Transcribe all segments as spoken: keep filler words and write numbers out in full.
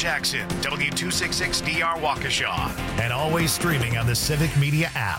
Jackson, W two sixty-six D R Waukesha, and always streaming on the Civic Media app.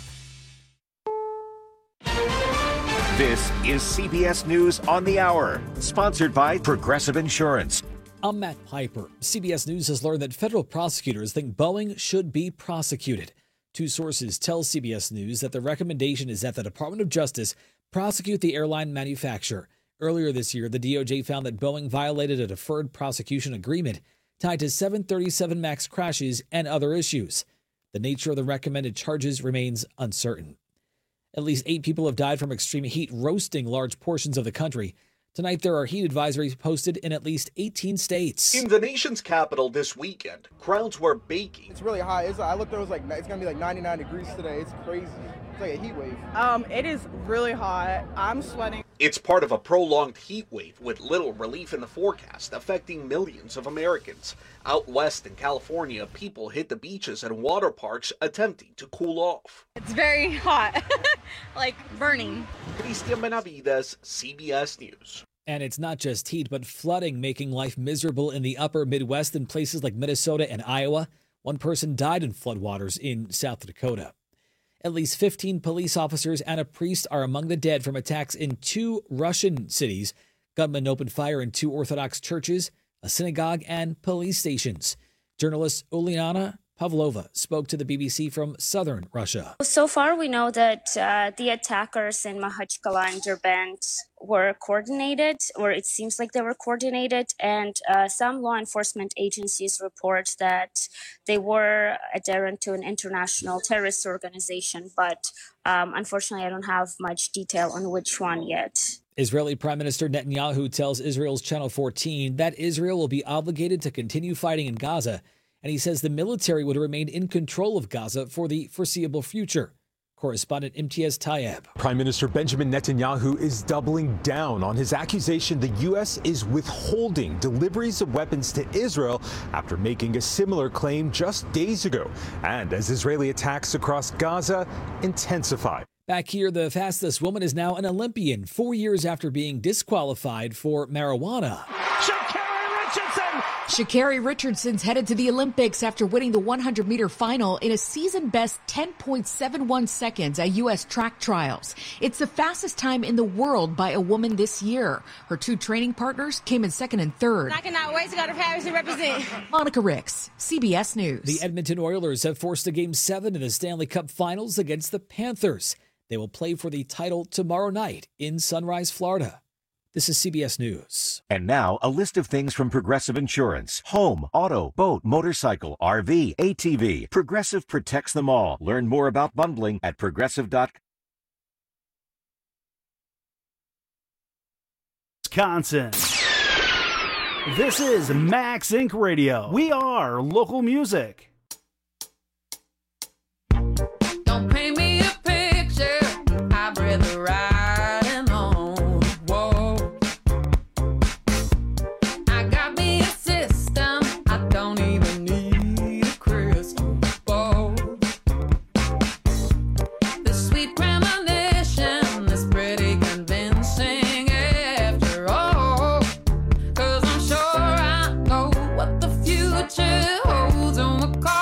This is C B S News on the Hour, sponsored by Progressive Insurance. I'm Matt Piper. C B S News has learned that federal prosecutors think Boeing should be prosecuted. Two sources tell C B S News that the recommendation is that the Department of Justice prosecute the airline manufacturer. Earlier this year, the D O J found that Boeing violated a deferred prosecution agreement tied to seven thirty-seven MAX crashes and other issues. The nature of the recommended charges remains uncertain. At least eight people have died from extreme heat roasting large portions of the country. Tonight, there are heat advisories posted in at least eighteen states. In the nation's capital this weekend, crowds were baking. It's really hot. It's, I looked, it was like, it's going to be like ninety-nine degrees today. It's crazy. It's like a heat wave. Um, it is really hot. I'm sweating. It's part of a prolonged heat wave with little relief in the forecast, affecting millions of Americans. Out west in California, people hit the beaches and water parks attempting to cool off. It's very hot, like burning. Cristian Benavides, C B S News. And it's not just heat, but flooding making life miserable in the upper Midwest in places like Minnesota and Iowa. One person died in floodwaters in South Dakota. At least fifteen police officers and a priest are among the dead from attacks in two Russian cities. Gunmen opened fire in two Orthodox churches, a synagogue, and police stations. Journalist Uliana Pavlova spoke to the B B C from southern Russia. So far, we know that uh, the attackers in Makhachkala and Derbent were coordinated, or it seems like they were coordinated, and uh, some law enforcement agencies report that they were adherent to an international terrorist organization, but um, unfortunately, I don't have much detail on which one yet. Israeli Prime Minister Netanyahu tells Israel's Channel fourteen that Israel will be obligated to continue fighting in Gaza, and he says the military would remain in control of Gaza for the foreseeable future. Correspondent Imtiaz Tayeb. Prime Minister Benjamin Netanyahu is doubling down on his accusation the U S is withholding deliveries of weapons to Israel after making a similar claim just days ago, and as Israeli attacks across Gaza intensify. Back here, the fastest woman is now an Olympian, four years after being disqualified for marijuana. Sha'Carri Richardson's headed to the Olympics after winning the one hundred meter final in a season-best ten point seven one seconds at U S track trials. It's the fastest time in the world by a woman this year. Her two training partners came in second and third. I cannot wait to go to Paris and represent. Monica Ricks, C B S News. The Edmonton Oilers have forced a Game seven in the Stanley Cup Finals against the Panthers. They will play for the title tomorrow night in Sunrise, Florida. This is C B S News. And now, a list of things from Progressive Insurance. Home, auto, boat, motorcycle, R V, A T V. Progressive protects them all. Learn more about bundling at progressive dot com. Wisconsin. This is Max Incorporated. Radio. We are local music. Don't paint me a picture. I'd rather ride. Holds on the car.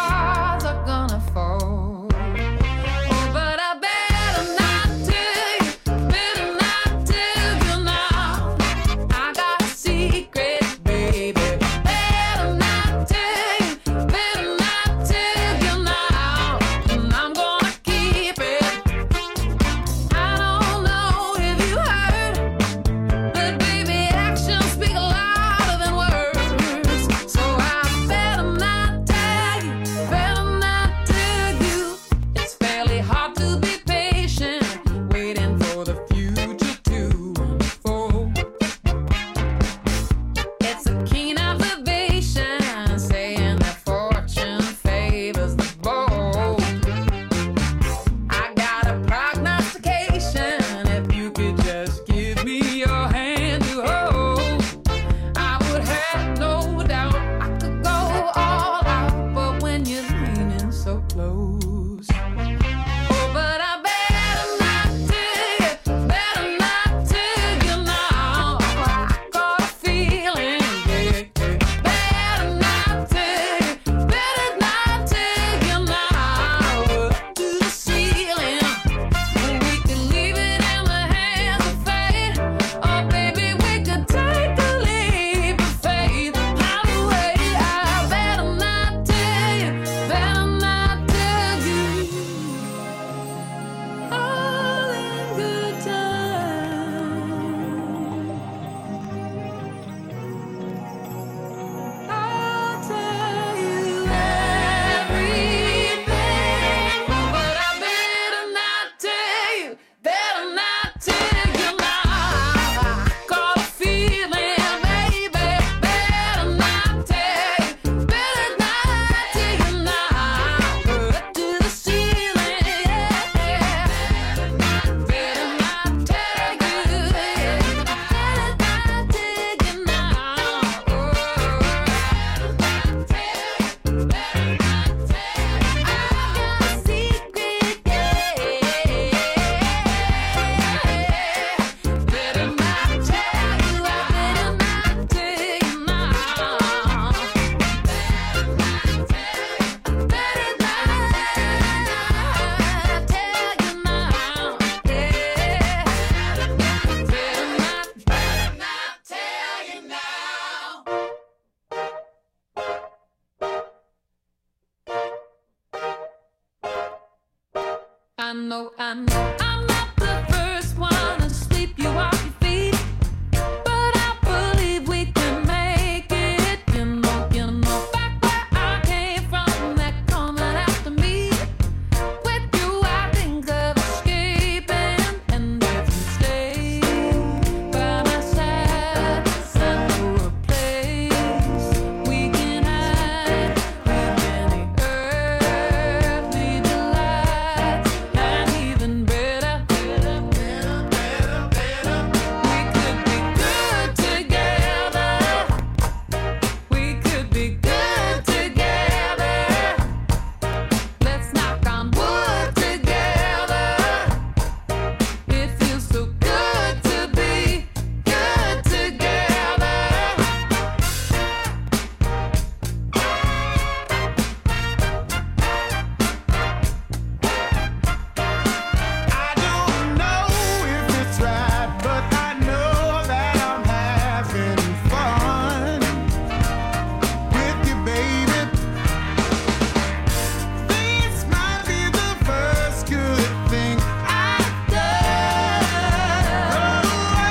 know, I know I'm not the first one to sweep you off your feet, but I believe we can make it. You know, you know, back where I came from, they're coming after me. With you, I think of escaping, and if you stay by my side, I know a place we can hide with any earthly delights, and even better, better, better, better, better. We could be good together. We could be good together. Let's knock on wood together. It feels so good to be good together. I don't know if it's right, but I know that I'm having fun with you, baby. This might be the first good thing I've done.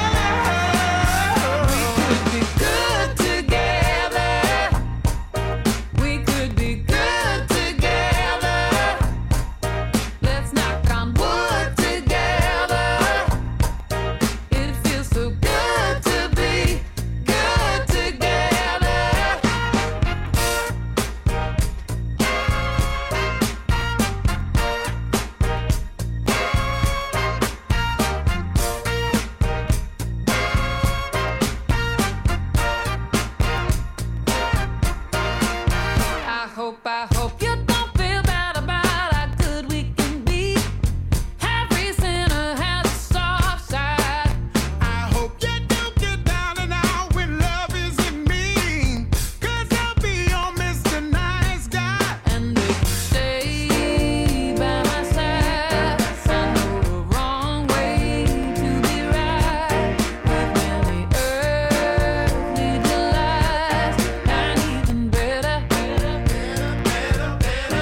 We could be good together. We could be good together. Let's knock on wood together. It feels so good to be good together. I hope, I hope you don't feel bad about how good we can be. Every sinner has a soft side. I hope you don't get down and out when love isn't me, 'cause I'll be your Mister Nice Guy. And if you stay by my side, I know a wrong way to be right. With many earthly delights, and even better, better, better, better, better.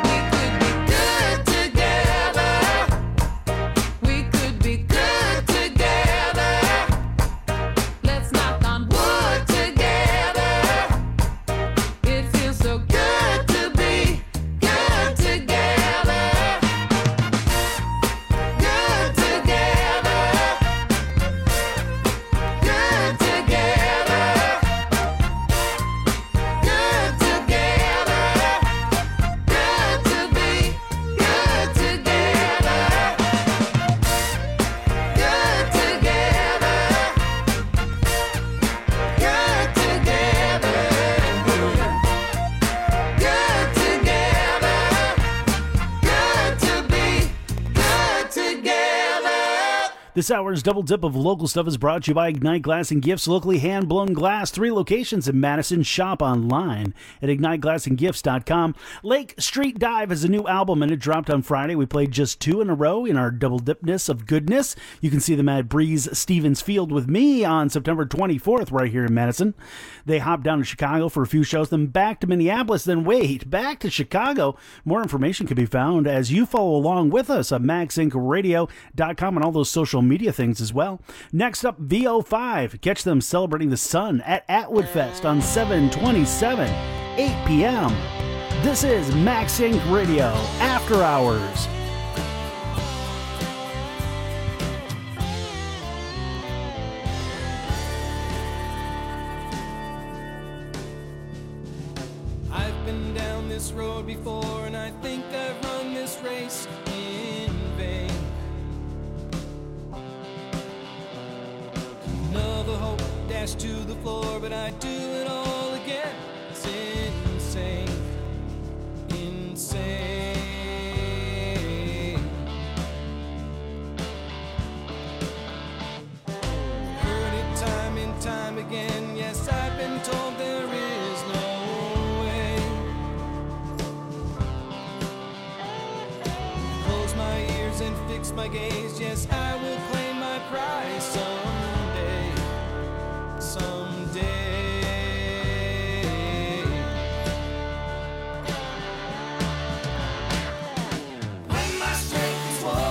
We could be good together. We could be good together. Let's knock on wood together. It feels so good to be good together. Good together. Good together. Good together. Good to be good together. Good together. Good together. Good together. Good to be good together. This hour's double dip of local stuff is brought to you by Ignite Glass and Gifts, locally hand-blown glass. Three locations in Madison. Shop online at ignite glass and gifts dot com. Lake Street Dive is a new album, and it dropped on Friday. We played just two in a row in our double dipness of goodness. You can see them at Breeze Stevens Field with me on September twenty-fourth right here in Madison. They hopped down to Chicago for a few shows, then back to Minneapolis, then wait, back to Chicago. More information can be found as you follow along with us at max inc radio dot com and all those social media things as well. Next up, V O five. Catch them celebrating the sun at Atwood Fest on seven twenty-seven, eight p.m. This is Max Inc Radio After Hours. I've been down this road before, and I think I've run this race in vain. Another hope dashed to the floor, but I do it all again. It's insane, insane. Heard it time and time again. Yes, I've been told there is no way. Close my ears and fix my gaze. Yes, I will claim my prize someday, someday. When my strength is worn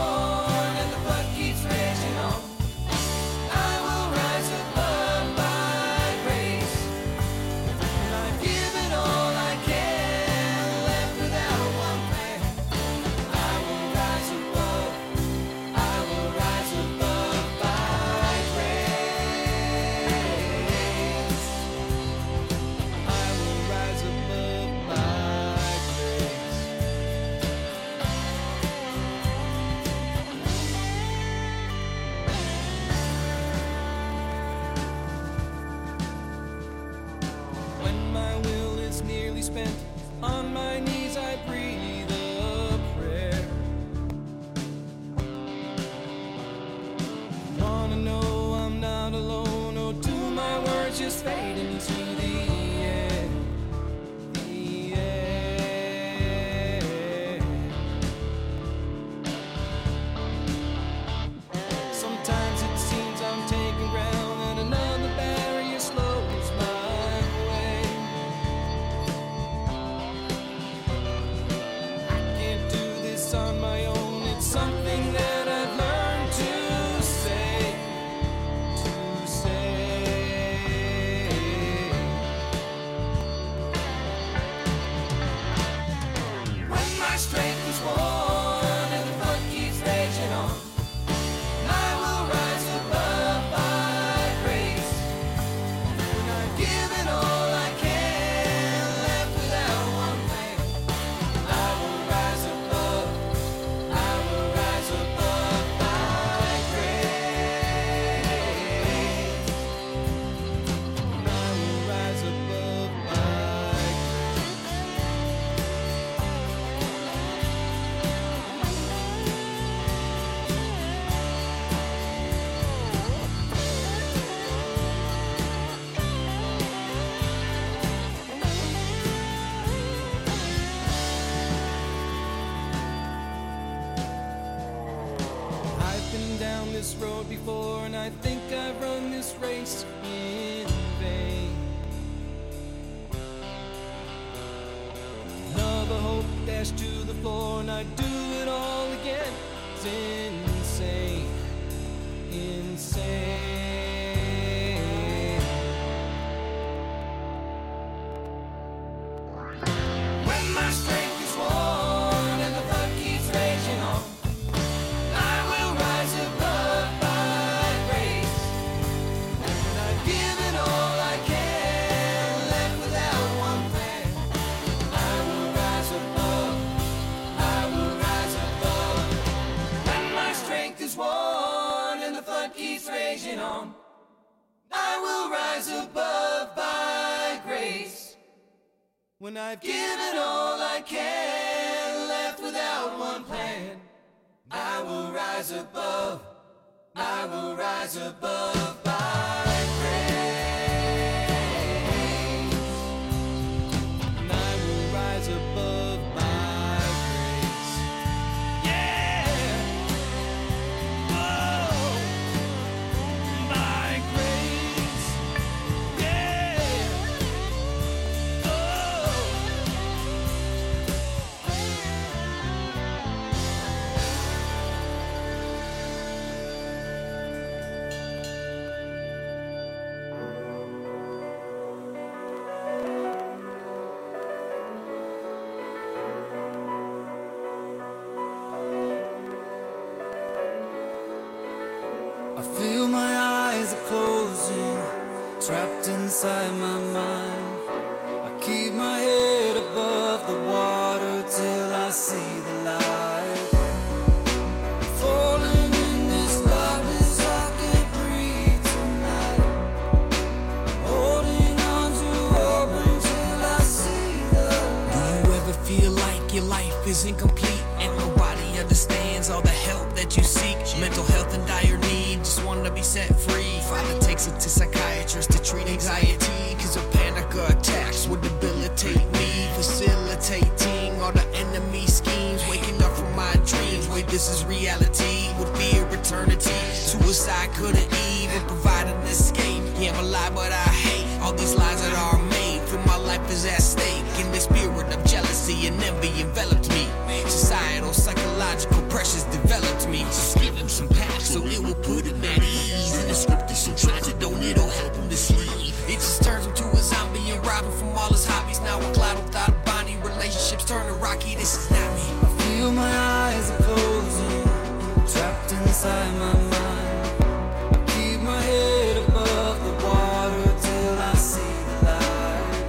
this road before, and I think I've run this race in vain. Love, a hope, dash to the floor, and I do it all again. It's insane, insane. When my strength is worn and the blood keeps raging on, I will rise above by grace. And I've given all I can, left without one plan. I will rise above, I will rise above. When my strength is worn and the flood keeps raging on, I will rise above by grace. When I've given all I can, left without one plan, I will rise above, I will rise above by grace. And I will rise above by grace. Yeah! Oh! By grace. Yeah! Oh! I feel my eyes are closing, trapped inside my mind. I keep my head above the water till I see the light. Falling in this darkness, I can't breathe tonight. Holding on to hope until I see the light. Do you ever feel like your life is incomplete and nobody understands all the help that you seek? Mental health in dire need, just wanna be set free. Father takes it to psychiatrists to treat anxiety, cause a panic attacks would debilitate me. Facilitating all the enemy schemes, waking up from my dreams. Wait, this is reality, would be a eternity. Suicide couldn't even provide an escape. Yeah, I'm alive, but I hate all these lies that are made. Feel my life is at stake, and the spirit of jealousy and envy enveloped me. Societal, psychological pressures developed me. Just give him some patch so it will put him at ease. And the script is so tragic, don't it'll help him to sleep. It just turns him to a zombie and rob him from all his hobbies. Now a cloud without a body, relationships turn to rocky. This is not me. I feel my eyes are closing, trapped inside my mind. I keep my head above the water till I see the light.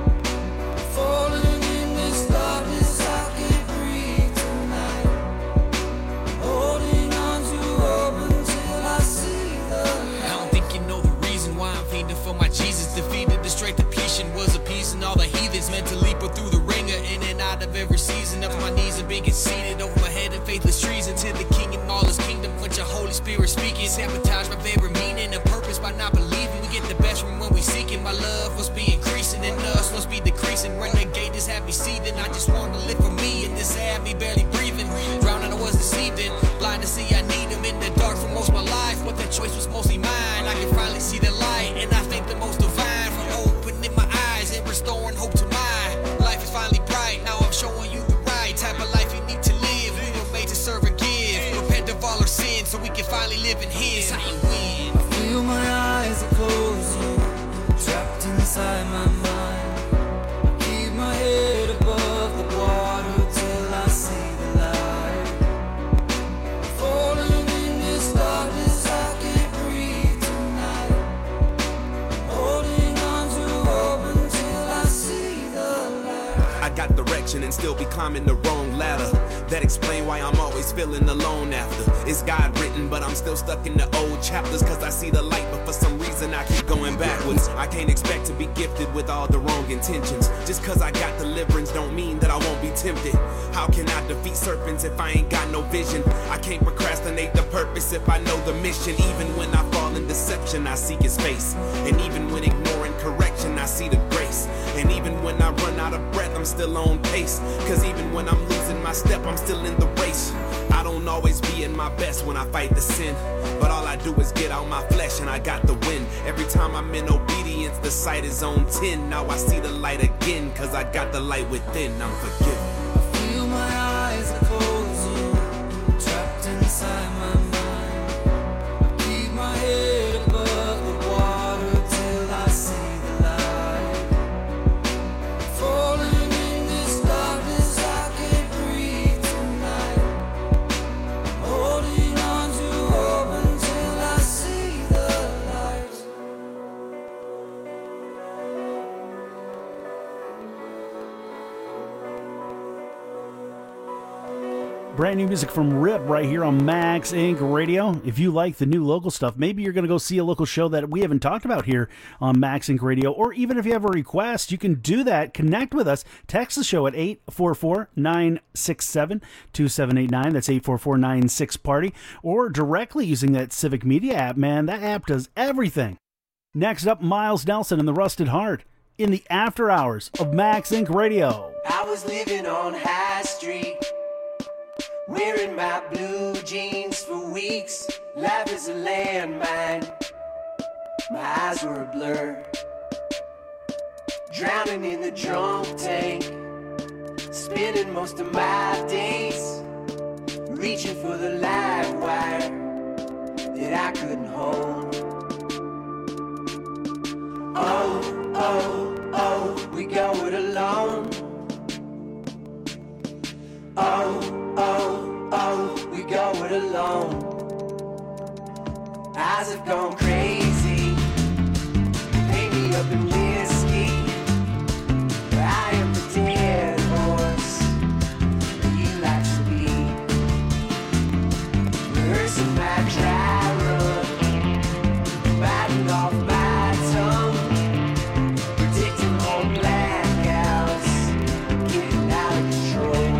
Falling in this darkness, I can't breathe tonight. Holding on to hope until I see the light. I don't think you know the reason why I'm fiending for my Jesus. Defeated the straight depletion, was appeasing all the heathens. Meant to leap her through the ringer, in and out of every season. Up to my knees and being conceited, over my head in faithless treason. To the king and all his kingdom, with your Holy Spirit speaking. Sabotage my very meaning and purpose by not believing. We get the best from when we seek it. My love must be increasing and us must be decreasing. Renegade is happy seething. I just want to live for me, and this had me barely breathing. Drowning, I was deceived in. Blind to see I need him in the dark for most of my life. But that choice was mostly mine. I can finally see the light, and I thank the most divine for opening my eyes and restoring hope to mine. Life is finally bright. Now I'm showing you the right type of life you need to live. We were made to serve and give. Repent of all our sins so we can finally live in his. How you win. I feel my eyes are closing, trapped inside my mind. I keep my head above the water till I see the light. Falling in this darkness, I can't breathe tonight. Holding on to hope until I see the light. I got direction and still be climbing the wrong ladder. That explain why I'm always feeling alone after. It's God written, but I'm still stuck in the old chapters. Cause I see the light, but for some reason I keep going backwards. I can't expect to be gifted with all the wrong intentions. Just cause I got deliverance don't mean that I won't be tempted. How can I defeat serpents if I ain't got no vision? I can't procrastinate the purpose if I know the mission. Even when I fall in deception, I seek his face. And even when ignoring correction, I see the grace. And even when I run out of breath, I'm still still on pace. Cause even when I'm losing my step, I'm still in the race. I don't always be in my best when I fight the sin, but all I do is get out my flesh and I got the win. Every time I'm in obedience, the sight is on ten. Now I see the light again, cause I got the light within. I'm forgiven. Feel my eyes are closing, trapped inside my mind. Keep my head above the water till I see the light. Falling in this darkness, I can't breathe tonight. Holding on to hope until I see the light. Brand new music from Rip right here on Max Incorporated. Radio. If you like the new local stuff, maybe you're going to go see a local show that we haven't talked about here on Max Incorporated Radio, or even if you have a request, you can do that. Connect with us. Text the show at eight four four, nine six seven, two seven eight nine. That's eight four four, nine six, party. Or directly using that Civic Media app, man. That app does everything. Next up, Miles Nelson and the Rusted Heart in the after hours of Max Incorporated Radio. I was living on High Street, wearing my blue jeans for weeks. Life is a landmine, my eyes were a blur. Drowning in the drunk tank, spending most of my days reaching for the live wire that I couldn't hold. Oh, oh, oh, we go it alone. Oh, oh, oh, we go it alone. Eyes have gone crazy, paint me up in whiskey. I am the dead horse that you like to be. Rehearsing my dry run, biting off my tongue, predicting more blackouts, getting out of control.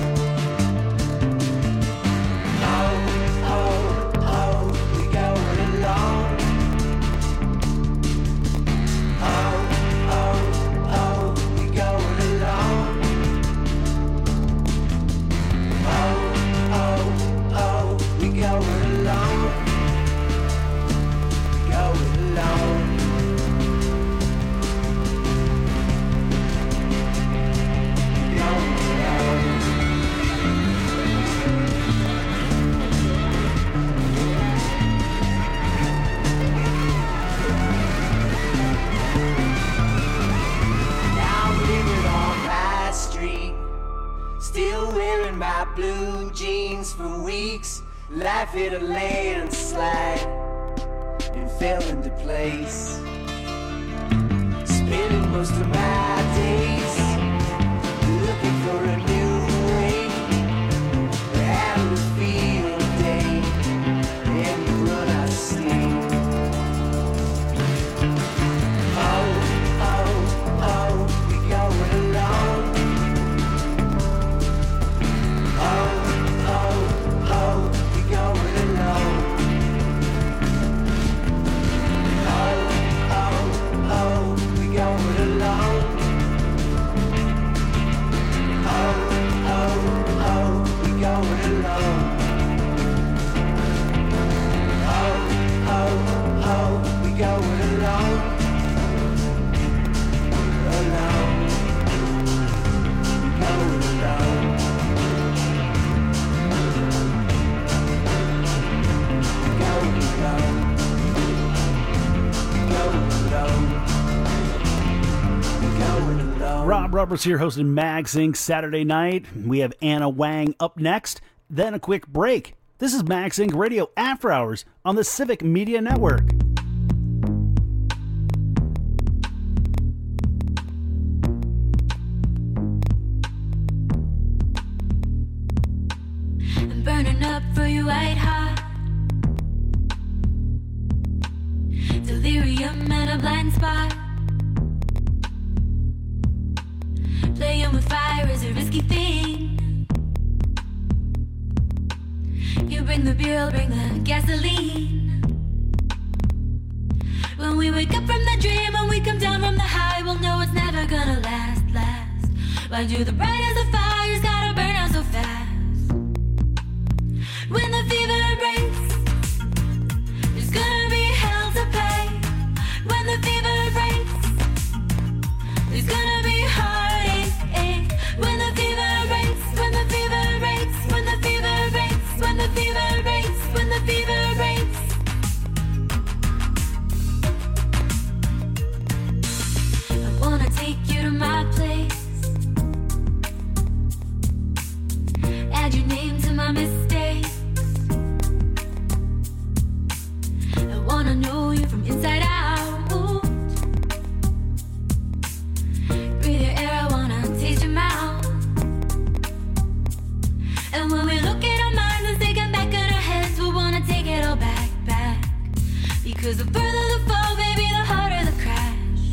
Still wearing my blue jeans for weeks. Life hit a landslide and fell into place. Spending most of my days looking for a new way out of the field day, and you run out of steam. Oh, oh, oh, we going along. Oh, oh, oh, we going alone. Oh, oh, oh, we going alone. Oh, oh, oh, we going alone. Oh, oh, oh, we going alone. Alone. We going alone. Rob Roberts here hosting Max Incorporated. Saturday night. We have Anna Wang up next, then a quick break. This is Max Incorporated Radio After Hours on the Civic Media Network. I'm burning up for you white hot. Delirium and a blind spot. Playing with fire is a risky thing. You bring the beer, I'll bring the gasoline. When we wake up from the dream and we come down from the high, we'll know it's never gonna last, last. Why do the brightest of fires gotta burn out so fast? When the fever breaks, there's gonna be hell to pay. When the fever breaks, there's gonna be heartache. When the fever breaks, when the fever breaks, when the fever breaks, when the fever breaks, when the fever breaks. I wanna take you to my place. Add your name to my mistakes. I wanna know you from inside out. Breathe your air, I wanna taste your mouth. And when we look at our minds and thinking back in our heads, we wanna take it all back, back. Because the further the fall, baby, the harder the crash.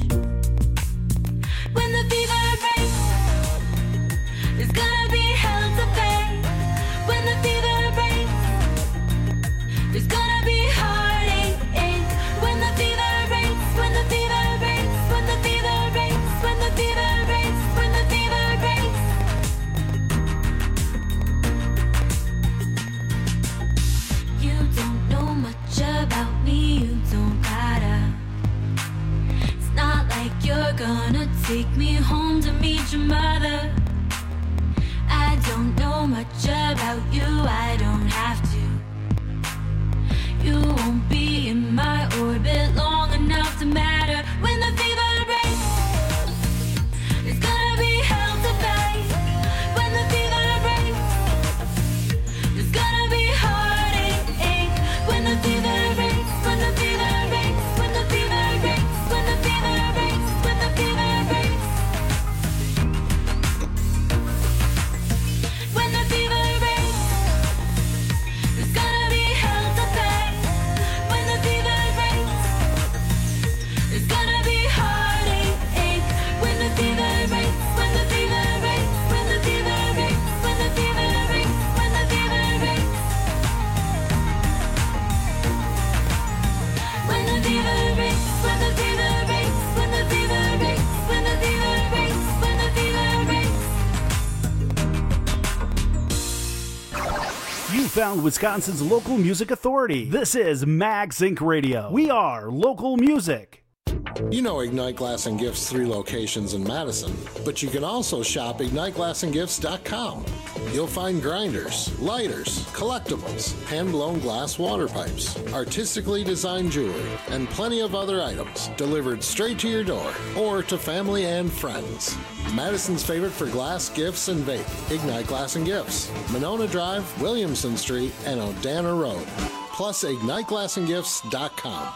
When the fever breaks, there's gonna be hell to pay. When the fever breaks, there's gonna be heartache. When the fever breaks, when the fever breaks, when the fever breaks, when the fever breaks, when the fever breaks. You don't know much about me, you don't gotta. It's not like you're gonna take me home to meet your mother. I don't know much about you, I don't have to. You won't be in my orbit long enough to matter. When the fever breaks, there's gonna be hell to pay. When the fever breaks, there's gonna be heartache. When the fever breaks, when the fever breaks, when the fever breaks, when the fever breaks, when the fever breaks. When the fever breaks, there's gonna be hell to pay. When the fever breaks, there's gonna be heartache. When the fever breaks, when the fever breaks, when the fever breaks, when the fever breaks, when the fever breaks. When the fever breaks, when the fever breaks, when the fever breaks, when the fever breaks, when the fever breaks. You found Wisconsin's local music authority. This is Max Incorporated. Radio. We are local music. You know Ignite Glass and Gifts' three locations in Madison, but you can also shop ignite glass and gifts dot com. You'll find grinders, lighters, collectibles, hand-blown glass water pipes, artistically designed jewelry, and plenty of other items delivered straight to your door or to family and friends. Madison's favorite for glass, gifts, and vape, Ignite Glass and Gifts, Monona Drive, Williamson Street, and Odana Road. Plus ignite glass and gifts dot com.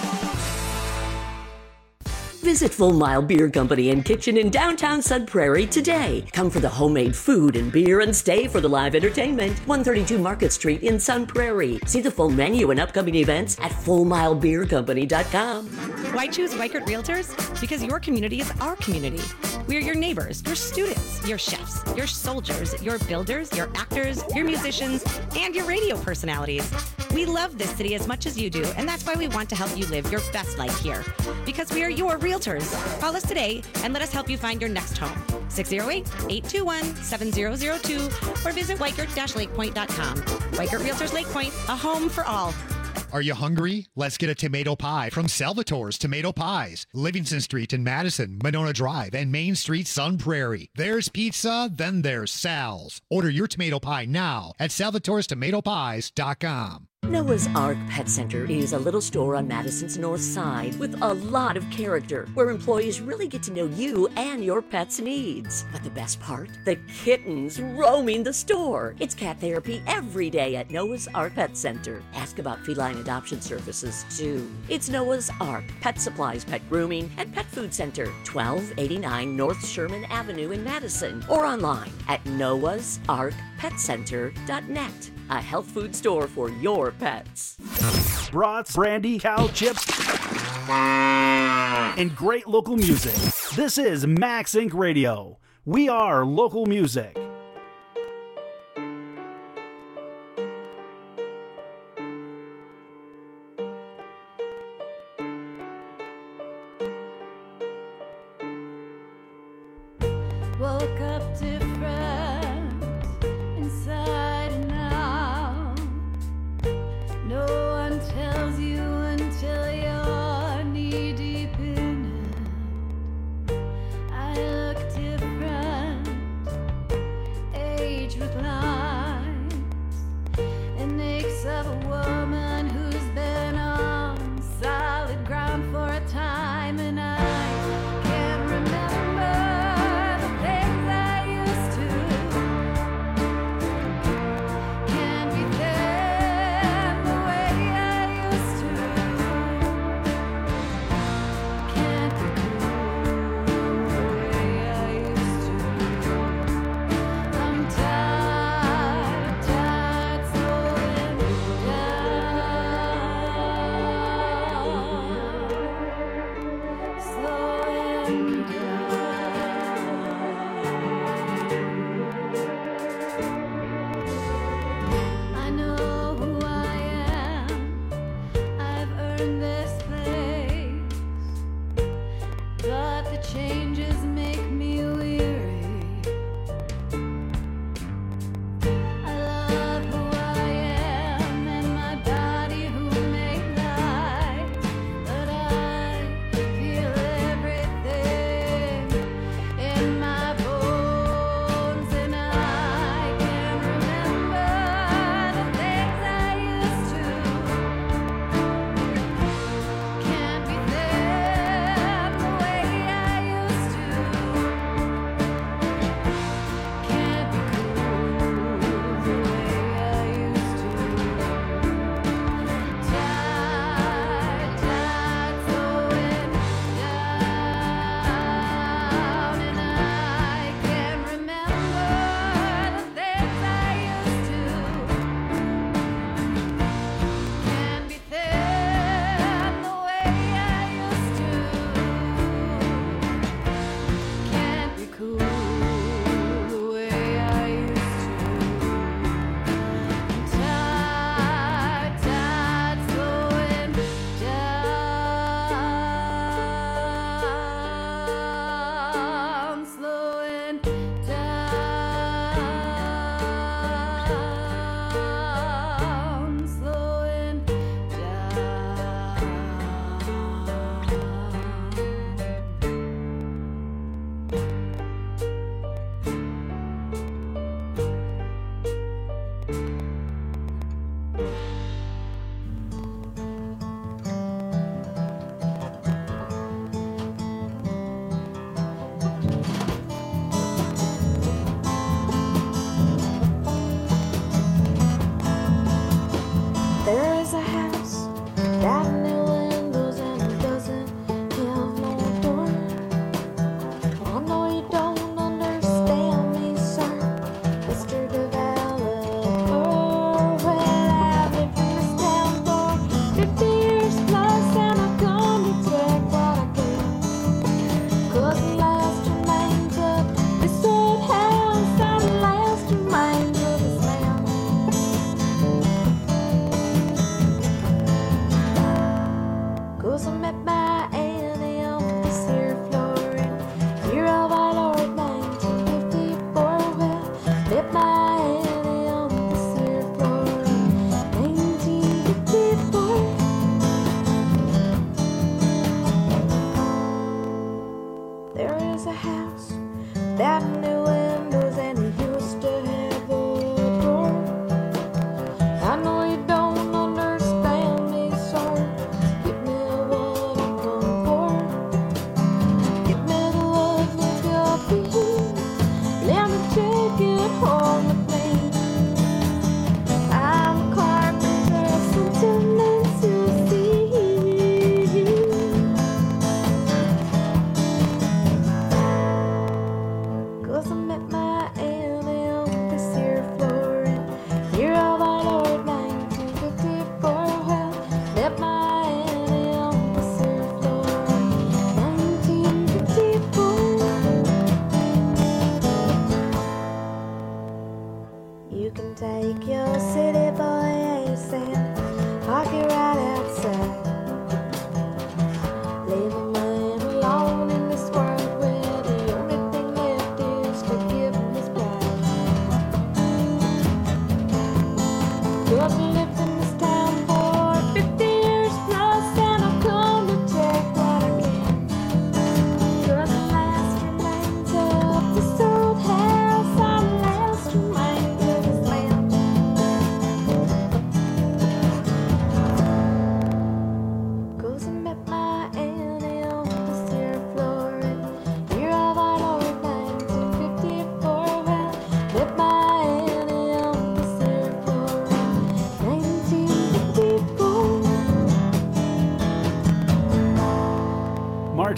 Visit Full Mile Beer Company and Kitchen in downtown Sun Prairie today. Come for the homemade food and beer and stay for the live entertainment. one thirty-two Market Street in Sun Prairie. See the full menu and upcoming events at full mile beer company dot com. Why choose Weichert Realtors? Because your community is our community. We are your neighbors, your students, your chefs, your soldiers, your builders, your actors, your musicians, and your radio personalities. We love this city as much as you do, and that's why we want to help you live your best life here. Because we are your realtors. Call us today and let us help you find your next home. six oh eight, eight two one, seven oh oh two or visit weichert dash lake point dot com. Weichert Realtors Lake Point, a home for all. Are you hungry? Let's get a tomato pie from Salvatore's Tomato Pies, Livingston Street in Madison, Monona Drive, and Main Street, Sun Prairie. There's pizza, then there's Sal's. Order your tomato pie now at salvatores tomato pies dot com. Noah's Ark Pet Center is a little store on Madison's north side with a lot of character, where employees really get to know you and your pet's needs. But the best part? The kittens roaming the store. It's cat therapy every day at Noah's Ark Pet Center. Ask about feline adoption services, too. It's Noah's Ark Pet Supplies, Pet Grooming, and Pet Food Center, twelve eighty-nine North Sherman Avenue in Madison, or online at noahs ark pet center dot net. A health food store for your pets. Brats, brandy, cow chips, and great local music. This is Max Incorporated. Radio. We are local music. Woke up different inside and out. No one tells you until you're knee deep in it. I look different, age with lines, and aches of a woman who's been on solid ground for a time, and I can't remember the things I used to. Can't be thin the way I used to. Can't be cool the way I used to. I'm tired, tired, slowing down, slowing down. I know who I am. I've earned this place, but the changes make me weary. I love who I am and my body who made life, but I feel everything in my bones, and I can't remember the things I used to. Can't be thin the way I used to. Can't be cool the way I used to. Tired, tired, slowing down, and I can't remember the things I used to. Can't be thin the way I used to. Can't be cool the way I used to. Tired, tired, slowing down, slowing down, slowing There is a house that has no windows and it doesn't have no door. I know you don't understand me, sir, Mister Developer. Well, I've lived in this town for fifty years plus, and I've come to take what I can. 'Cause the last remains of this old house are the last remains of this land. 'Cause I met my Annie on this here floor in year of our Lord nineteen fifty-four. Well, met my Annie on this here floor in nineteen fifty-four. There is a house that had no windows and it used to have a door. I know you don't understand me, sir. Give me what I come for. Give me the love of your feet. Let me take it home with me. I'm a carpenter, sentiments you see. 'Cause I met my Annie on this here floor in year of our Lord nineteen fifty-four. Well, met my Annie on this here floor in nineteen fifty-four. You can take your city boy ace and park it right outside. Leave a man alone in this world where the only thing left is to give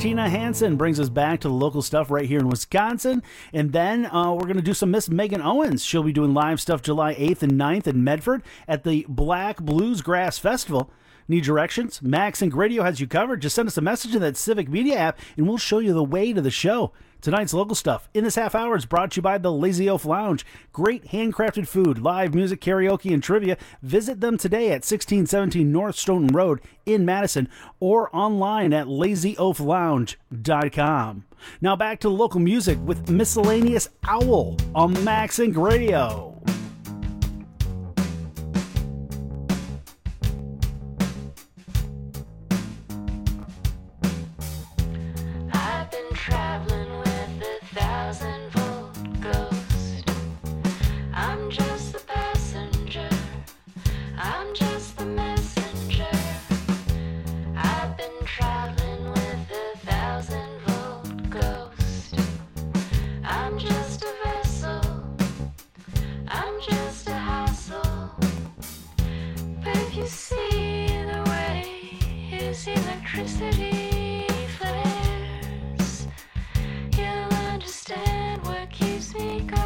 Martina Hansen brings us back to the local stuff right here in Wisconsin. And then uh, we're going to do some Miss Megan Owens. She'll be doing live stuff July eighth and ninth in Medford at the Black Bluesgrass Festival. Need directions? Max Inc Radio has you covered. Just send us a message in that Civic Media app, and we'll show you the way to the show. Tonight's local stuff in this half hour is brought to you by the Lazy Oaf Lounge. Great handcrafted food, live music, karaoke, and trivia. Visit them today at sixteen seventeen North Stoughton Road in Madison or online at lazy oaf lounge dot com. Now back to local music with Miscellaneous Owl on Max Inc Radio. I've been traveling with a thousand volt ghost. I'm just the passenger. I'm just the messenger. I've been traveling with a thousand volt ghost. I'm just a vessel. I'm just a hassle. But if you see the way his electricity flares, you'll understand what keeps me going.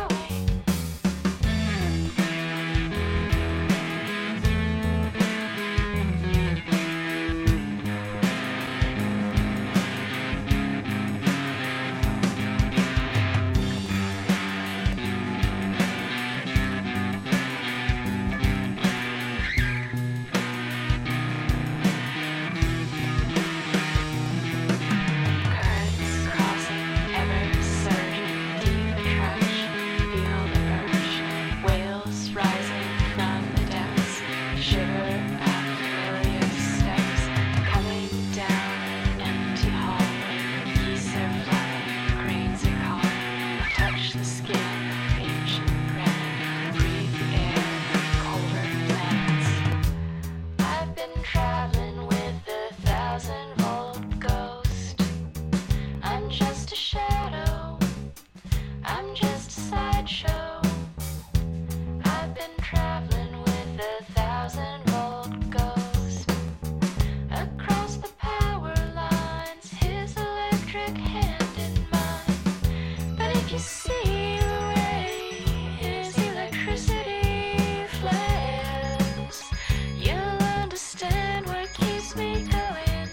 Currents crossing, ever surging, deep attraction, feel the urge. Whales rising, numb the depths, shiver at familiar steps, coming down an empty hallway. Geese are flying, cranes are calling, touch the skin of ancient granite, breathe the air of colder planets. I've been traveling with a thousand volt ghost. I'm just a shadow. I'm just a sideshow. I've been traveling with a thousand volt ghost. Across the power lines, his electric hand in mine. But if you see the way his electricity flares, you'll understand what keeps me going.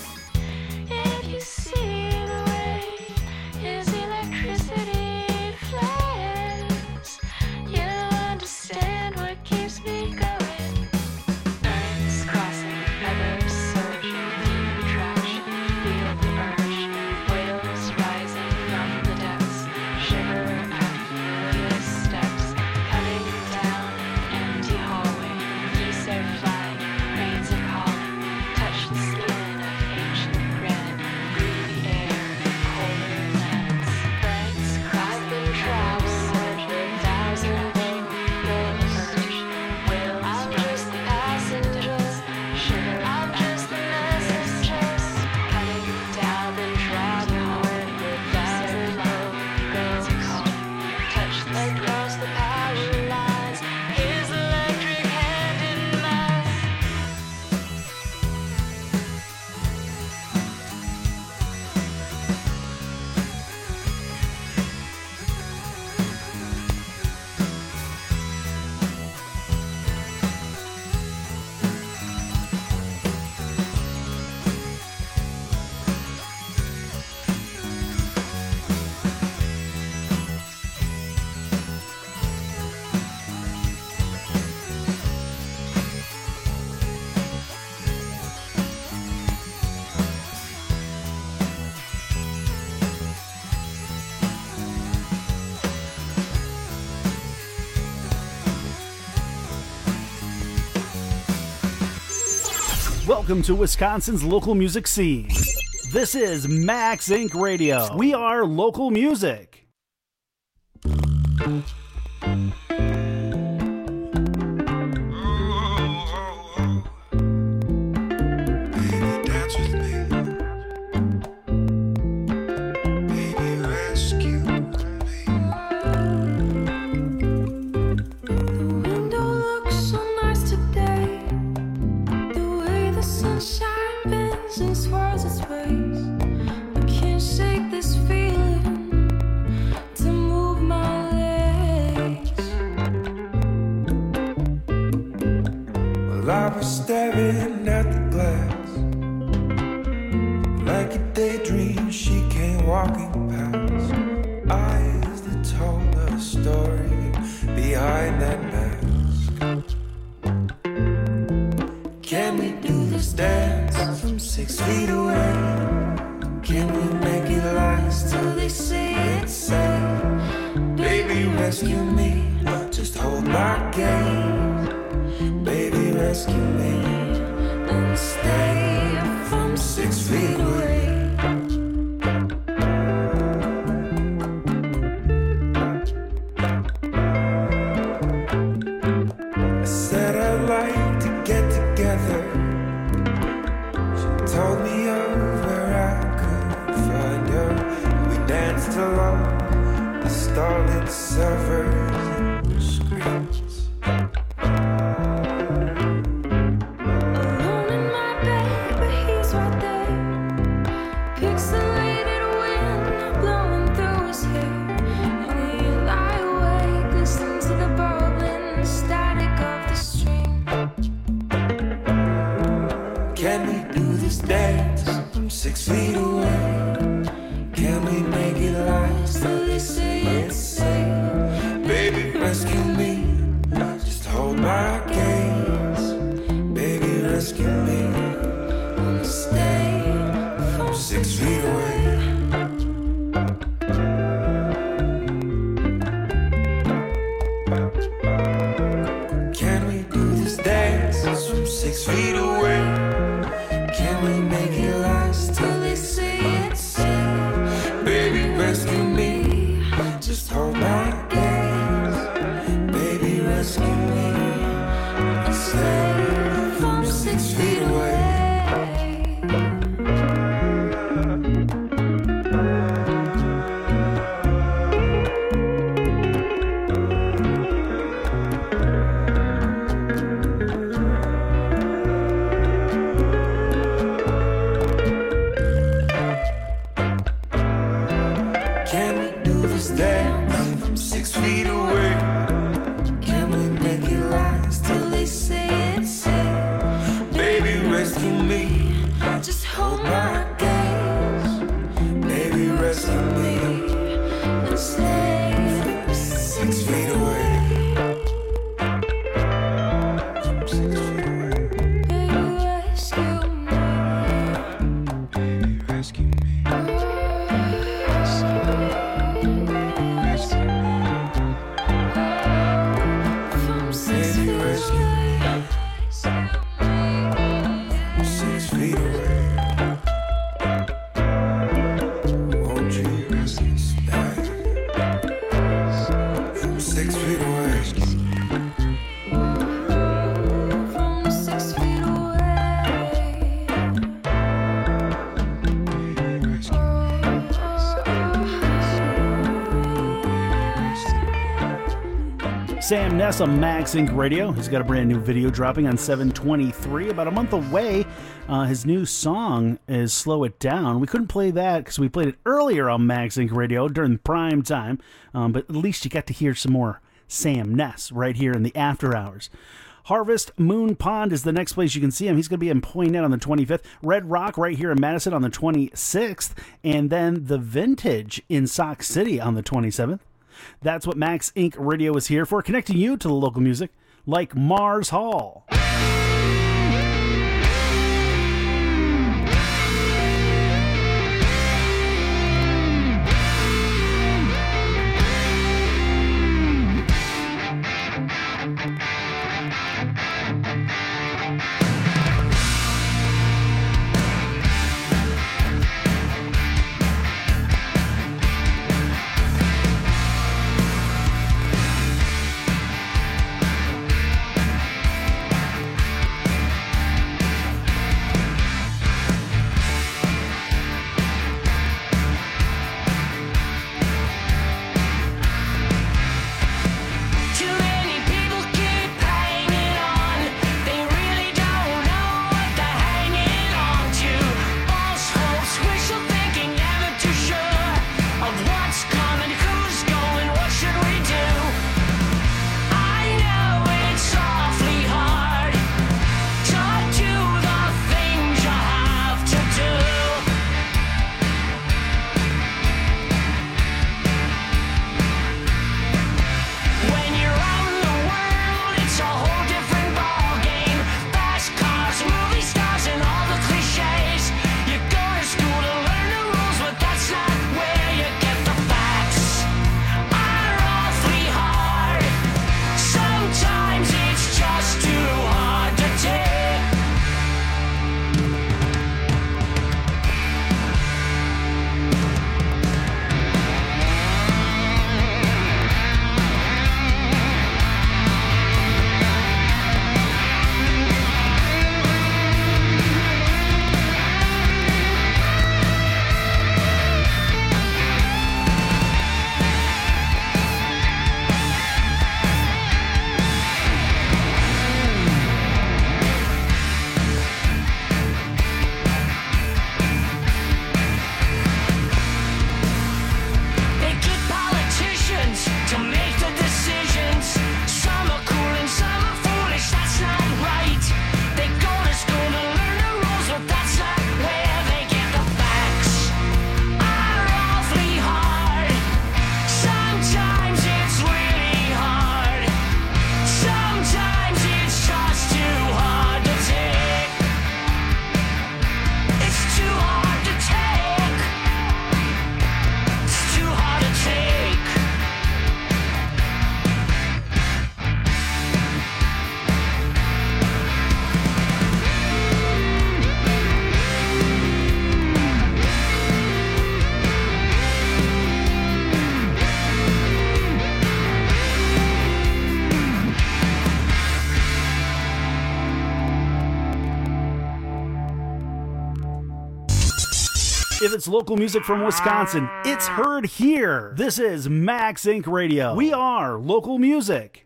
If you see the way his electricity flares, you'll understand what keeps me going. Currents crossing, ever surging, deep attraction, feel the urge. Whales rising from the depths, shiver at familiar steps, coming down an empty hallway. Geese are flying, cranes are calling, touch the skin of ancient granite, breathe the air of colder lands. Currents cross the traps, surging, thousand volt ghost. Whales I'm just the passengers, shiver. I'm just the messengers, coming down the track with a thousand volt ghosts. Touch the across the power lines, his electric hand in mine. Welcome to Wisconsin's local music scene. This is Max Inc Radio. We are local music. Dance with me. Baby, rescue me. Window looks so nice today. The way the sunshine bends and swirls its ways. Barbara staring at the glass. Like a daydream, she came walking past. Eyes that told a story behind that mask. Can we do this dance from six feet away? Can we make it last till they say it's safe? Baby, rescue me, just hold my gaze. Baby, rescue me and stay from six feet away. I said I'd like to get together. She told me of where I could find her. We danced along the starlit servers and screens. Six feet away. Can we make it last till they say it's safe? Baby, rescue me, just hold my gaze. Baby, rescue me and stay from six feet away. Can we do this dance from six feet away? Can we make it last till they say it's safe? Baby, rescue me, just hold my gaze. Baby, rescue me and stay from six feet away. Sam Ness on Max Inc Radio. He's got a brand new video dropping on seven twenty-three, about a month away. Uh, his new song is Slow It Down. We couldn't play that because we played it earlier on Max Inc Radio during prime time, um, but at least you got to hear some more Sam Ness right here in the after hours. Harvest Moon Pond is the next place you can see him. He's going to be in Poinet on the twenty-fifth. Red Rock right here in Madison on the twenty-sixth. And then The Vintage in Sauk City on the twenty-seventh. That's what Max Incorporated. Radio is here for, connecting you to the local music like Mars Hall. If it's local music from Wisconsin, it's heard here. This is Max Incorporated. Radio. We are local music.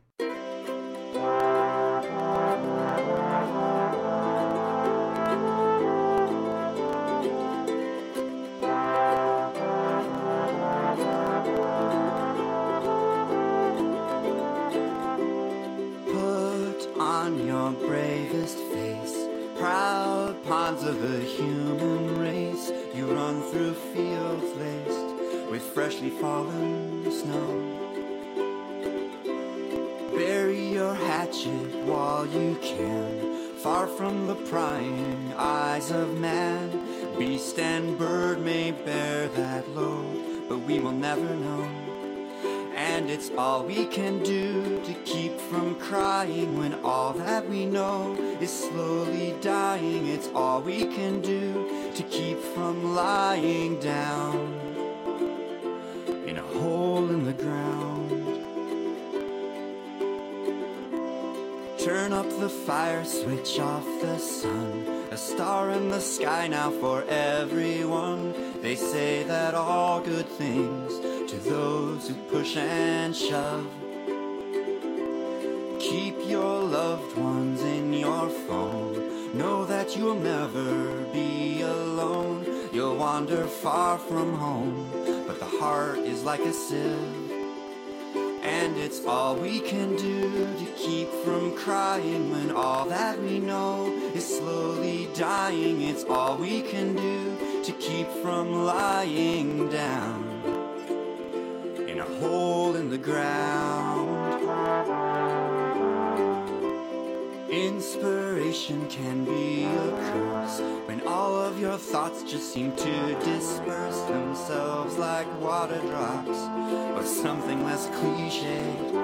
Put on your bravest face, proud pawns of the human race. You run through fields laced with freshly fallen snow. Bury your hatchet while you can, far from the prying eyes of man. Beast and bird may bear that load, but we will never know. And it's all we can do to keep from crying when all that we know is slowly dying. It's all we can do to keep from lying down in a hole in the ground. Turn up the fire, switch off the sun. A star in the sky now for everyone. They say that all good things to those who push and shove. Keep your loved ones in your phone. Know that you'll never be alone. You'll wander far from home, but the heart is like a sieve. And it's all we can do to keep from crying when all that we know is slowly dying. It's all we can do to keep from lying down in a hole in the ground. Inspiration can be a curse when all of your thoughts just seem to disperse themselves like water drops, or something less cliched.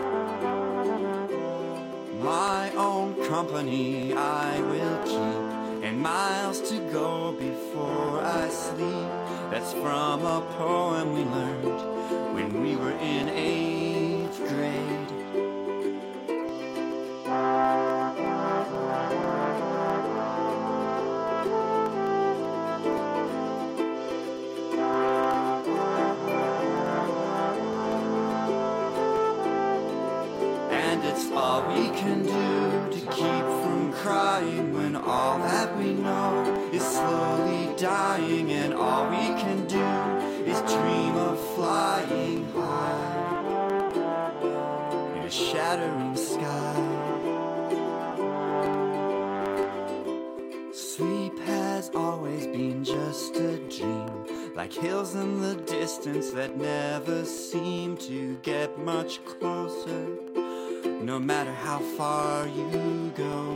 My own company I will keep, and miles to go before I sleep. That's from a poem we learned when we were in eighth grade. All we can do to keep from crying when all that we know is slowly dying. And all we can do is dream of flying high in a shattering sky. Sleep has always been just a dream, like hills in the distance that never seem to get much closer, no matter how far you go.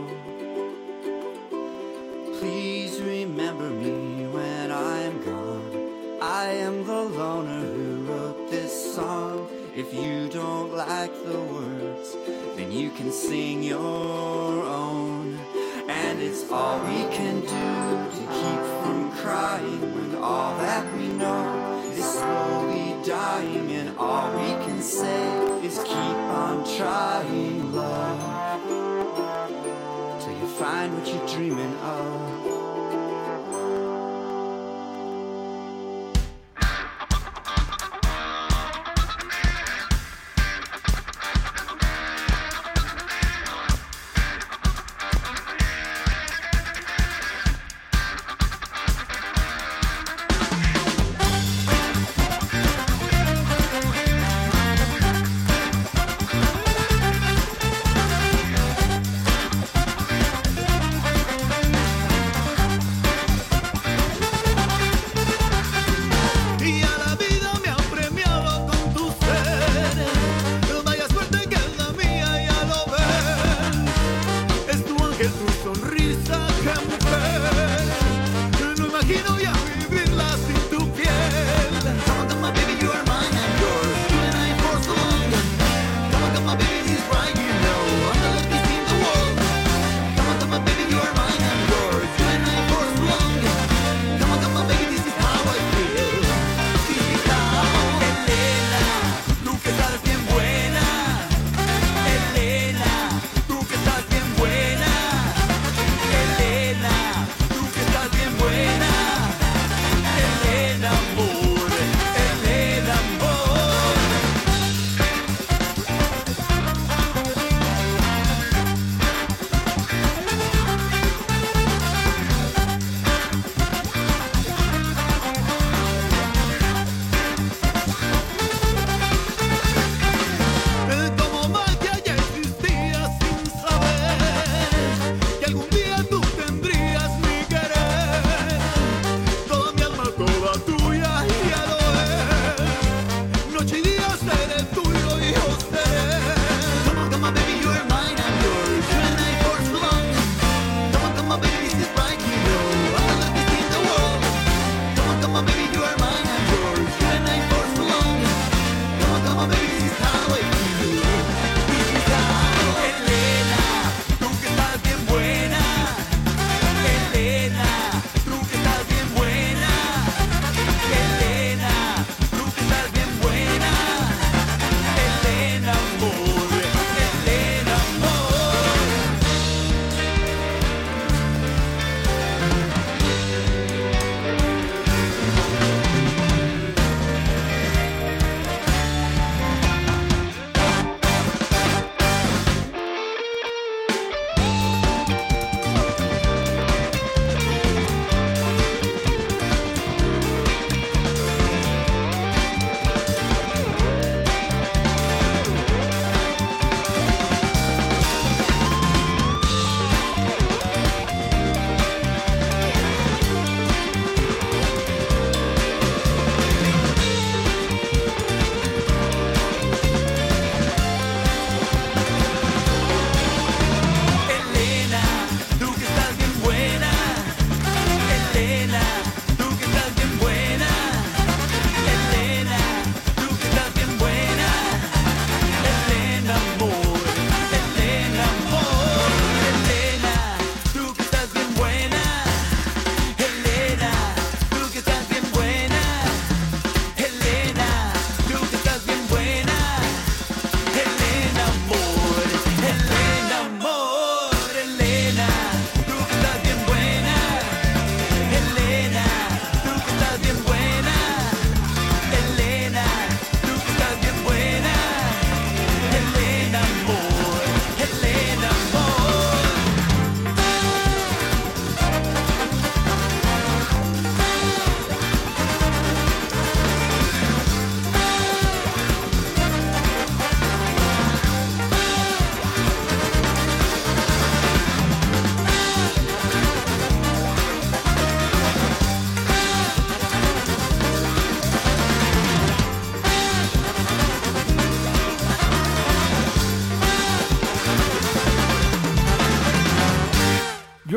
Please remember me when I'm gone. I am the loner who wrote this song. If you don't like the words, then you can sing your own. And it's all we can do to keep from crying when all that we know is slowly dying. And all we can say is keep on trying, love, till you find what you're dreaming of.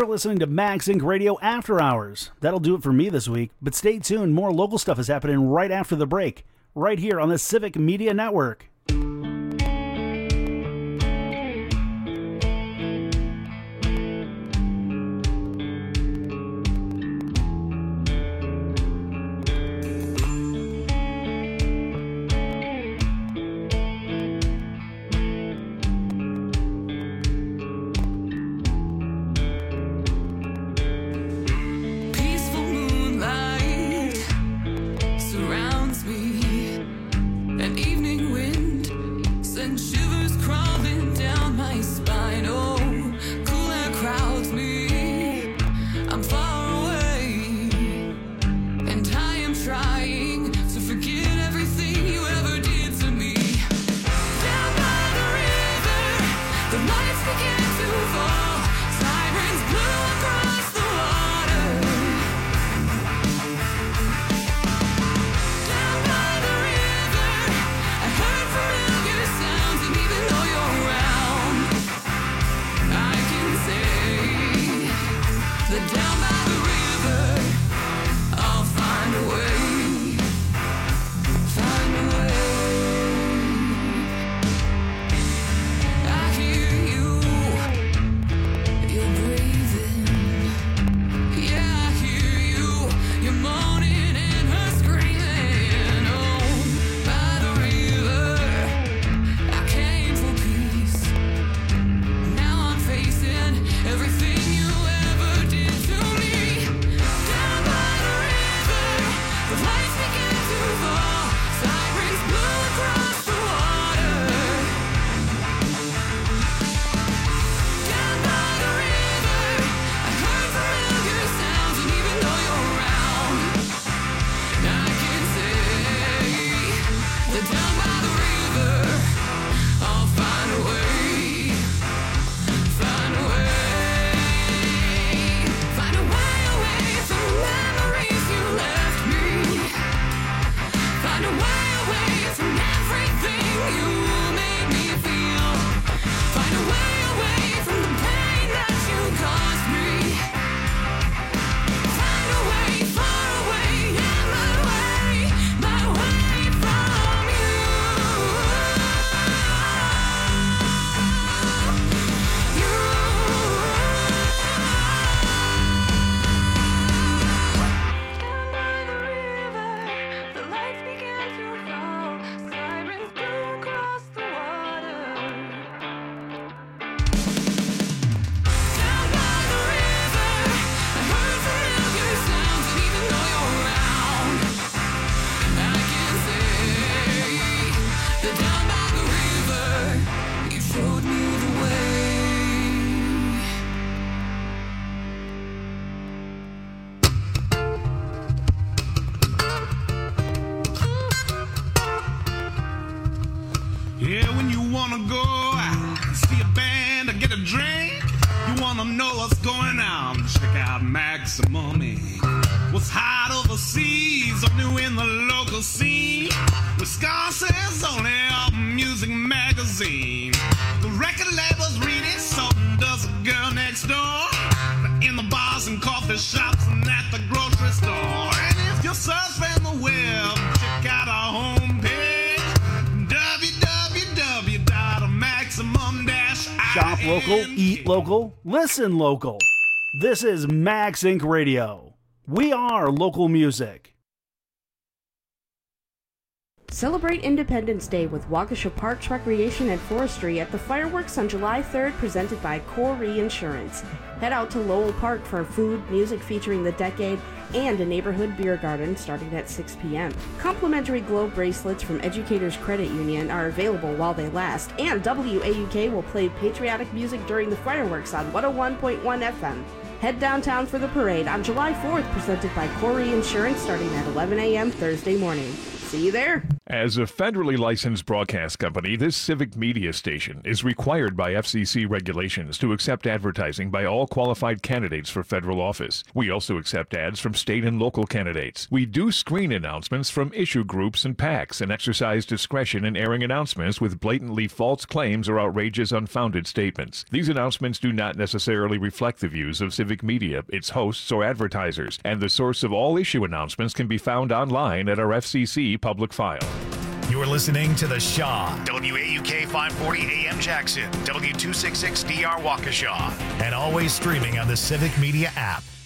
You're listening to Max Inc Radio After Hours. That'll do it for me this week, but stay tuned. More local stuff is happening right after the break, right here on the Civic Media Network. Peaceful moonlight surrounds me. An evening wind sends shivers crawling down my spine. Oh, cool air crowds me. I'm far away, and I am trying to forget everything you ever did to me. Down by the river, the lights began to fall. Sirens blew across the water. Down by the river, I heard familiar sounds, and even though you're around, I can say that down by the river, I'll find a way, find a way. I hear you, you're breathing. Yeah, I hear you, you're moaning and her screaming. Oh, by the river, I came for peace. Now I'm facing everything you ever did to me. Down by the river, the lights began to fall. Sirens blew across the water. Down by the river, I heard familiar sounds, and even though you're around, I can say that down by the river, I'll find a way, find a way, find a way away from the memories you left me, find a way away from everything you made me feel, find a way away from the pain that you caused me, find a way far away, yeah, my way, my way from you. The lights began to fall, sirens blew across the water. Down by the river, I heard familiar sounds, and even though you're around, I can say that down by the river, you showed me the way. Yeah, when you wanna go out, see a band or get a drink, you wanna know what's going on, check out Maximum Incorporated. What's hot overseas or new in the local scene, Wisconsin's only album music magazine. The record labels read it, so does the girl next door. In the bars and coffee shops and at the grocery store. And if you're surfing the web, check out our homepage, w w w dot maximum dash Shop local, eat local, listen local. This is Max Inc Radio. We are local music. Celebrate Independence Day with Waukesha Parks Recreation and Forestry at the fireworks on July third, presented by Corey Insurance. Head out to Lowell Park for food, music featuring the decade, and a neighborhood beer garden starting at six p.m. Complimentary globe bracelets from Educators Credit Union are available while they last, and W A U K will play patriotic music during the fireworks on one oh one point one F M. Head downtown for the parade on July fourth, presented by Corey Insurance, starting at eleven a.m. Thursday morning. See you there. As a federally licensed broadcast company, this civic media station is required by F C C regulations to accept advertising by all qualified candidates for federal office. We also accept ads from state and local candidates. We do screen announcements from issue groups and PACs and exercise discretion in airing announcements with blatantly false claims or outrageous unfounded statements. These announcements do not necessarily reflect the views of civic media, its hosts, or advertisers, and the source of all issue announcements can be found online at our F C C public file. You're listening to The Shaw, W A U K five forty A M Jackson, W two sixty-six D R Waukesha, and always streaming on the Civic Media app.